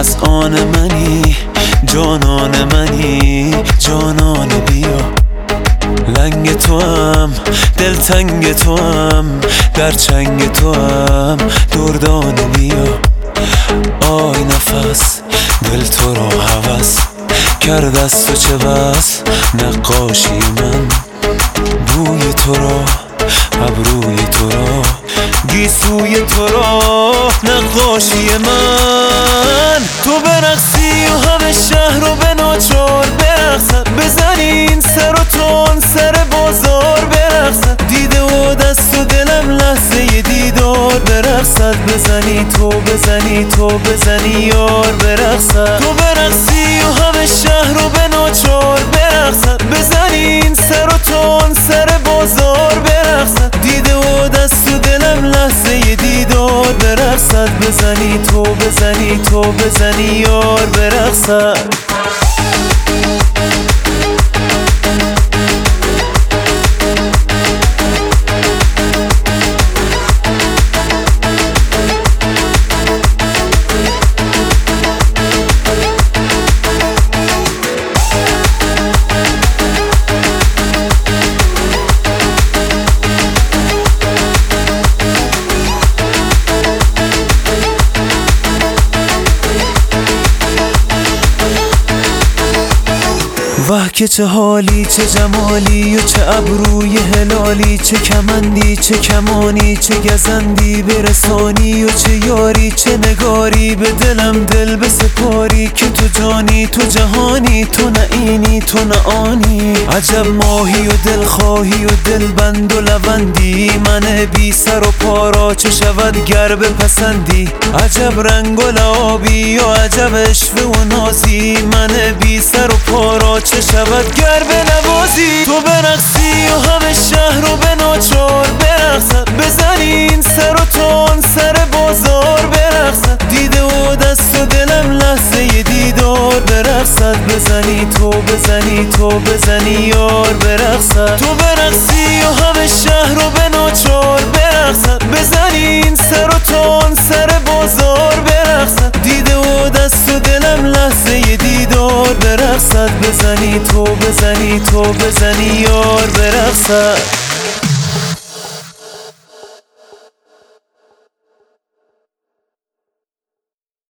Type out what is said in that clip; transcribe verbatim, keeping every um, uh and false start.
از آن منی، جانان منی، جانان بیا. لنگ تو هم، دلتنگ تو هم، در چنگ تو هم دردان بیا. آی نفس دل تو را هوس کرد از تو چه بس نقاشی من. بوی تو را، ابروی تو را، گیسوی تو را نقاشی من. تو برقصی و همه شهر رو به ناچار برقصد، بزنین سر و تون سر بازار برقصد. دیده و دست و دلم لحظه دیدار برقصد، بزنی تو بزنی تو بزنی یار برقصد. تو برقصی و همه شهر رو به ناچار برقصد، بزنین سر و تون سر بازار برقصد. دیده و دست و دلم لحظه دیدار برقصد، بزنی تو بزنی تو بزنی یار برقصد. واه که چه حالی، چه جمالی و چه ابروی هلالی، چه کمندی چه کمانی، چه گزندی برسانی و چه یاری، چه نگاری به دلم دل بسپاری. که تو جانی تو جهانی، تو نه اینی تو نه آنی. عجب ماهی و دلخواهی و دلبند و لبندی، من بی سر و پارا چه شود گر بپسندی. عجب رنگ و لعابی و عجب عشوه و نازی، من بی سر و پارا چه شود گر بنوازی. تو برقصی و همه شهر رو به ناچار برقصد، بزنین سر و تون سر بازار برقصد. دیده و دست و دلم لحظه دیدار برقصد، بزنی تو بزنی تو بزنی یار برقصد. تو برقصی و همه شهر رو به ناچار برقصد، بزنین سر و تون سر بازار برقصد. دیده و دست و دلم لحظه دیدار برقصد، بزنی تو بزنی تو بزنی یار برقصد.